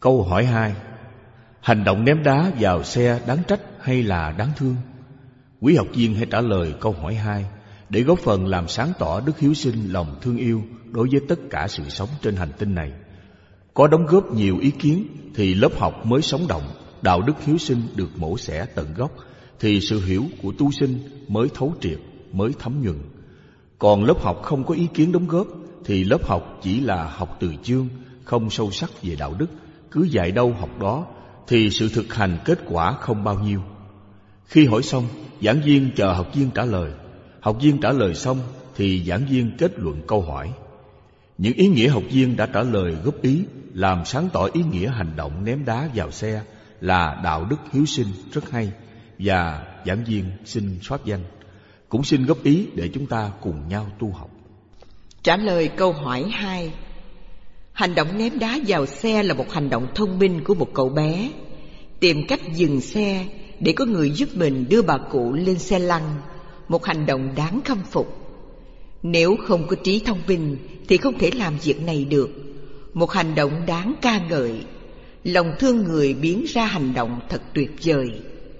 Speaker 3: Câu hỏi hai. Hành động ném đá vào xe đáng trách hay là đáng thương? Quý học viên hãy trả lời câu hỏi hai để góp phần làm sáng tỏ đức hiếu sinh, lòng thương yêu đối với tất cả sự sống trên hành tinh này. Có đóng góp nhiều ý kiến thì lớp học mới sống động, đạo đức hiếu sinh được mổ xẻ tận gốc, thì sự hiểu của tu sinh mới thấu triệt, mới thấm nhuần. Còn lớp học không có ý kiến đóng góp thì lớp học chỉ là học từ chương, không sâu sắc về đạo đức, cứ dạy đâu học đó, thì sự thực hành kết quả không bao nhiêu. Khi hỏi xong, giảng viên chờ học viên trả lời. Học viên trả lời xong thì giảng viên kết luận câu hỏi. Những ý nghĩa học viên đã trả lời góp ý làm sáng tỏ ý nghĩa hành động ném đá vào xe là đạo đức hiếu sinh rất hay, và giảng viên xin pháp danh, cũng xin góp ý để chúng ta cùng nhau tu học.
Speaker 1: Trả lời câu hỏi hai. Hành động ném đá vào xe là một hành động thông minh của một cậu bé, tìm cách dừng xe để có người giúp mình đưa bà cụ lên xe lăn, một hành động đáng khâm phục. Nếu không có trí thông minh thì không thể làm việc này được, một hành động đáng ca ngợi. Lòng thương người biến ra hành động thật tuyệt vời.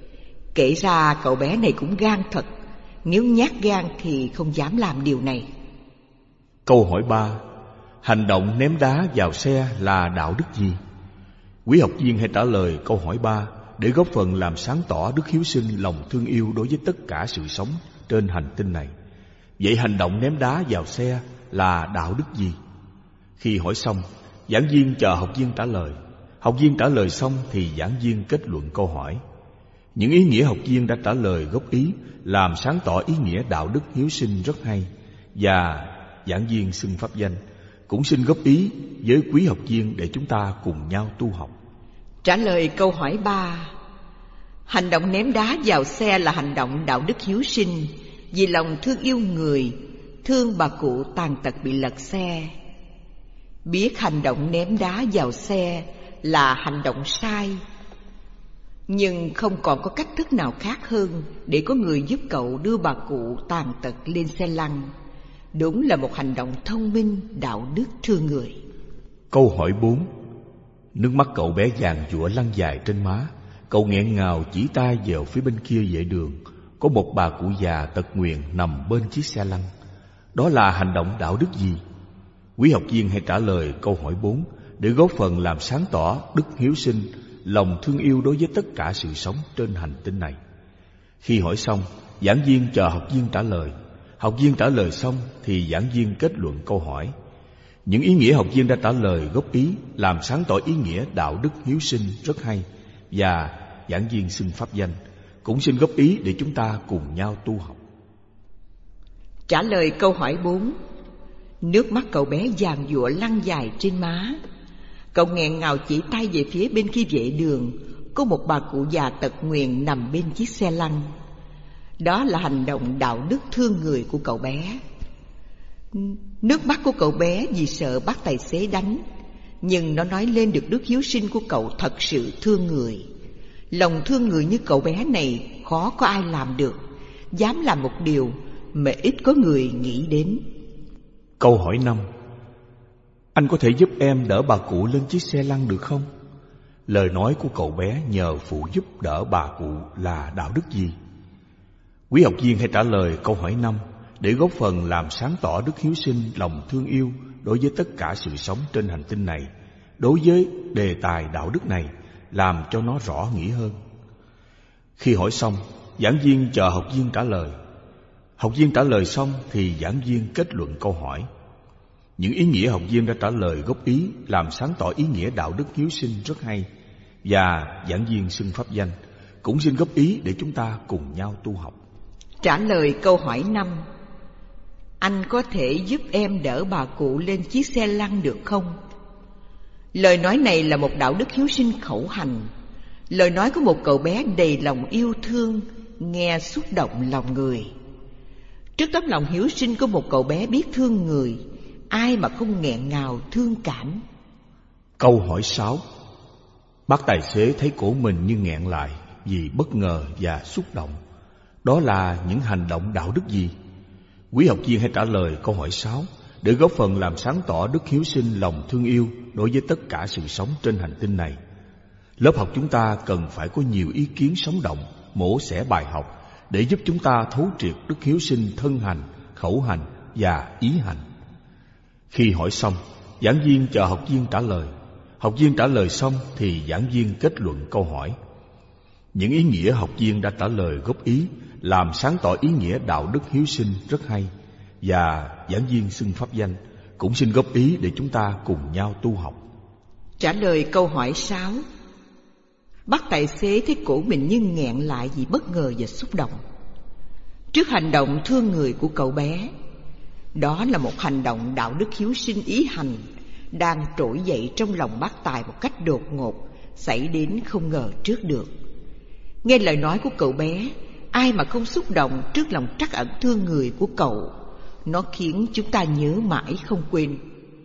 Speaker 1: Kể ra cậu bé này cũng gan thật, nếu nhát gan thì không dám làm điều này.
Speaker 3: Câu hỏi ba. Hành động ném đá vào xe là đạo đức gì? Quý học viên hãy trả lời câu hỏi ba để góp phần làm sáng tỏ đức hiếu sinh, lòng thương yêu đối với tất cả sự sống trên hành tinh này. Vậy hành động ném đá vào xe là đạo đức gì? Khi hỏi xong, giảng viên chờ học viên trả lời. Học viên trả lời xong thì giảng viên kết luận câu hỏi. Những ý nghĩa học viên đã trả lời góp ý làm sáng tỏ ý nghĩa đạo đức hiếu sinh rất hay, và giảng viên xin pháp danh, cũng xin góp ý với quý học viên để chúng ta cùng nhau tu học.
Speaker 1: Trả lời câu hỏi ba. Hành động ném đá vào xe là hành động đạo đức hiếu sinh, vì lòng thương yêu người, thương bà cụ tàn tật bị lật xe. Biết hành động ném đá vào xe là hành động sai, nhưng không còn có cách thức nào khác hơn để có người giúp cậu đưa bà cụ tàn tật lên xe lăn. Đúng là một hành động thông minh, đạo đức thương người.
Speaker 3: Câu hỏi bốn. Nước mắt cậu bé vàng giụa lăn dài trên má. Cậu nghẹn ngào chỉ tay vào phía bên kia vệ đường, có một bà cụ già tật nguyền nằm bên chiếc xe lăn. Đó là hành động đạo đức gì? Quý học viên hãy trả lời câu hỏi bốn để góp phần làm sáng tỏ đức hiếu sinh, lòng thương yêu đối với tất cả sự sống trên hành tinh này. Khi hỏi xong, giảng viên chờ học viên trả lời. Học viên trả lời xong thì giảng viên kết luận câu hỏi. Những ý nghĩa học viên đã trả lời góp ý làm sáng tỏ ý nghĩa đạo đức hiếu sinh rất hay, và giảng viên xin pháp danh, cũng xin góp ý để chúng ta cùng nhau tu học.
Speaker 1: Trả lời câu hỏi bốn. Nước mắt cậu bé vàng giụa lăn dài trên má. Cậu nghẹn ngào chỉ tay về phía bên kia vệ đường, có một bà cụ già tật nguyền nằm bên chiếc xe lăn. Đó là hành động đạo đức thương người của cậu bé. Nước mắt của cậu bé vì sợ bắt tài xế đánh, nhưng nó nói lên được đức hiếu sinh của cậu thật sự thương người. Lòng thương người như cậu bé này khó có ai làm được, dám làm một điều mà ít có người nghĩ đến.
Speaker 3: Câu hỏi năm. Anh có thể giúp em đỡ bà cụ lên chiếc xe lăn được không? Lời nói của cậu bé nhờ phụ giúp đỡ bà cụ là đạo đức gì? Quý học viên hãy trả lời câu hỏi năm để góp phần làm sáng tỏ đức hiếu sinh, lòng thương yêu đối với tất cả sự sống trên hành tinh này, đối với đề tài đạo đức này, làm cho nó rõ nghĩa hơn. Khi hỏi xong, giảng viên chờ học viên trả lời. Học viên trả lời xong thì giảng viên kết luận câu hỏi. Những ý nghĩa học viên đã trả lời góp ý làm sáng tỏ ý nghĩa đạo đức hiếu sinh rất hay, và giảng viên xin pháp danh, cũng xin góp ý để chúng ta cùng nhau tu học.
Speaker 1: Trả lời câu hỏi năm. Anh có thể giúp em đỡ bà cụ lên chiếc xe lăn được không? Lời nói này là một đạo đức hiếu sinh khẩu hành. Lời nói của một cậu bé đầy lòng yêu thương, nghe xúc động lòng người. Trước tấm lòng hiếu sinh của một cậu bé biết thương người, ai mà không nghẹn ngào thương cảm.
Speaker 3: Câu hỏi sáu. Bác tài xế thấy cổ mình như nghẹn lại vì bất ngờ và xúc động. Đó là những hành động đạo đức gì? Quý học viên hãy trả lời câu hỏi sáu để góp phần làm sáng tỏ đức hiếu sinh, lòng thương yêu đối với tất cả sự sống trên hành tinh này. Lớp học chúng ta cần phải có nhiều ý kiến sống động, mổ xẻ bài học để giúp chúng ta thấu triệt đức hiếu sinh thân hành, khẩu hành và ý hành. Khi hỏi xong, giảng viên chờ học viên trả lời. Học viên trả lời xong thì giảng viên kết luận câu hỏi. Những ý nghĩa học viên đã trả lời góp ý làm sáng tỏ ý nghĩa đạo đức hiếu sinh rất hay, và giảng viên xưng pháp danh cũng xin góp ý để chúng ta cùng nhau tu học.
Speaker 1: Trả lời câu hỏi sáu. Bác tài xế thấy cổ mình như nghẹn lại vì bất ngờ và xúc động trước hành động thương người của cậu bé. Đó là một hành động đạo đức hiếu sinh ý hành đang trỗi dậy trong lòng bác Tài một cách đột ngột, xảy đến không ngờ trước được. Nghe lời nói của cậu bé, ai mà không xúc động trước lòng trắc ẩn thương người của cậu. Nó khiến chúng ta nhớ mãi không quên.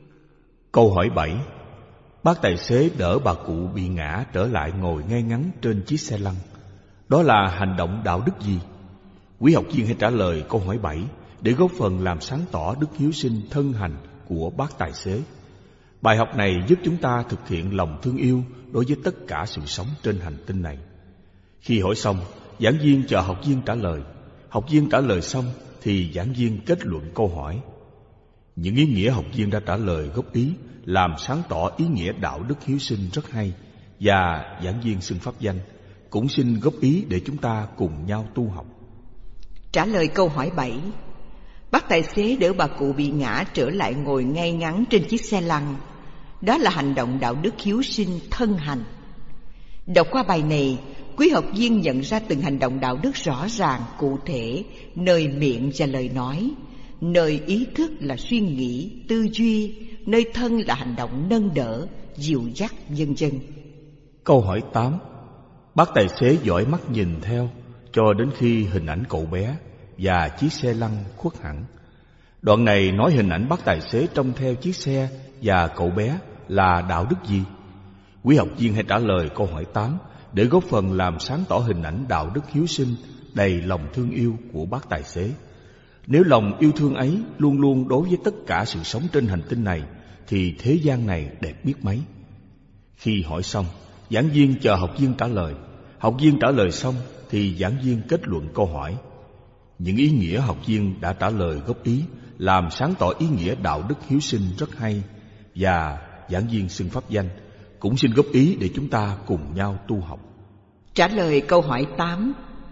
Speaker 3: Câu hỏi bảy. Bác tài xế đỡ bà cụ bị ngã trở lại ngồi ngay ngắn trên chiếc xe lăn. Đó là hành động đạo đức gì? Quý học viên hãy trả lời câu hỏi bảy để góp phần làm sáng tỏ đức hiếu sinh thân hành của bác tài xế. Bài học này giúp chúng ta thực hiện lòng thương yêu đối với tất cả sự sống trên hành tinh này. Khi hỏi xong, giảng viên chờ học viên trả lời. Học viên trả lời xong thì giảng viên kết luận câu hỏi. Những ý nghĩa học viên đã trả lời góp ý làm sáng tỏ ý nghĩa đạo đức hiếu sinh rất hay, và giảng viên xưng pháp danh cũng xin góp ý để chúng ta cùng nhau tu học.
Speaker 1: Trả lời câu hỏi bảy. Bác tài xế đỡ bà cụ bị ngã trở lại ngồi ngay ngắn trên chiếc xe lăn. Đó là hành động đạo đức hiếu sinh thân hành. Đọc qua bài này, quý học viên nhận ra từng hành động đạo đức rõ ràng, cụ thể, nơi miệng và lời nói, nơi ý thức là suy nghĩ, tư duy, nơi thân là hành động nâng đỡ, dìu dắt, vân vân.
Speaker 3: Câu hỏi tám. Bác tài xế dõi mắt nhìn theo cho đến khi hình ảnh cậu bé và chiếc xe lăn khuất hẳn. Đoạn này nói hình ảnh bác tài xế trông theo chiếc xe và cậu bé là đạo đức gì? Quý học viên hãy trả lời câu hỏi tám để góp phần làm sáng tỏ hình ảnh đạo đức hiếu sinh đầy lòng thương yêu của bác tài xế. Nếu lòng yêu thương ấy luôn luôn đối với tất cả sự sống trên hành tinh này thì thế gian này đẹp biết mấy. Khi hỏi xong, giảng viên chờ học viên trả lời. Học viên trả lời xong thì giảng viên kết luận câu hỏi. Những ý nghĩa học viên đã trả lời góp ý làm sáng tỏ ý nghĩa đạo đức hiếu sinh rất hay, và giảng viên xưng pháp danh cũng xin góp ý để chúng ta cùng nhau tu học.
Speaker 1: Trả lời câu hỏi tám.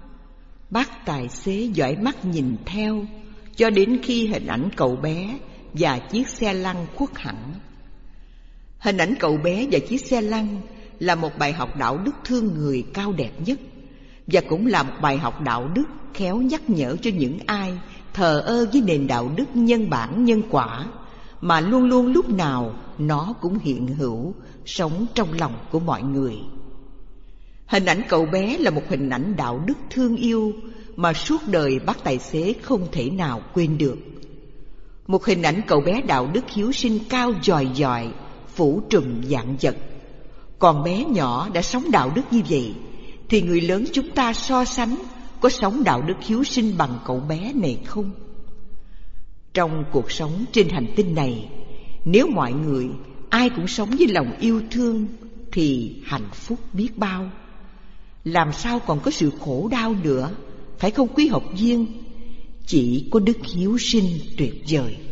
Speaker 1: Bác tài xế dõi mắt nhìn theo cho đến khi hình ảnh cậu bé và chiếc xe lăn khuất hẳn. Hình ảnh cậu bé và chiếc xe lăn là một bài học đạo đức thương người cao đẹp nhất, và cũng là một bài học đạo đức khéo nhắc nhở cho những ai thờ ơ với nền đạo đức nhân bản nhân quả, mà luôn luôn lúc nào nó cũng hiện hữu, sống trong lòng của mọi người. Hình ảnh cậu bé là một hình ảnh đạo đức thương yêu mà suốt đời bác tài xế không thể nào quên được. Một hình ảnh cậu bé đạo đức hiếu sinh cao dòi dòi, phủ trùm vạn vật. Còn bé nhỏ đã sống đạo đức như vậy, thì người lớn chúng ta so sánh có sống đạo đức hiếu sinh bằng cậu bé này không? Trong cuộc sống trên hành tinh này, nếu mọi người ai cũng sống với lòng yêu thương thì hạnh phúc biết bao. Làm sao còn có sự khổ đau nữa, phải không quý học viên? Chỉ có đức hiếu sinh tuyệt vời.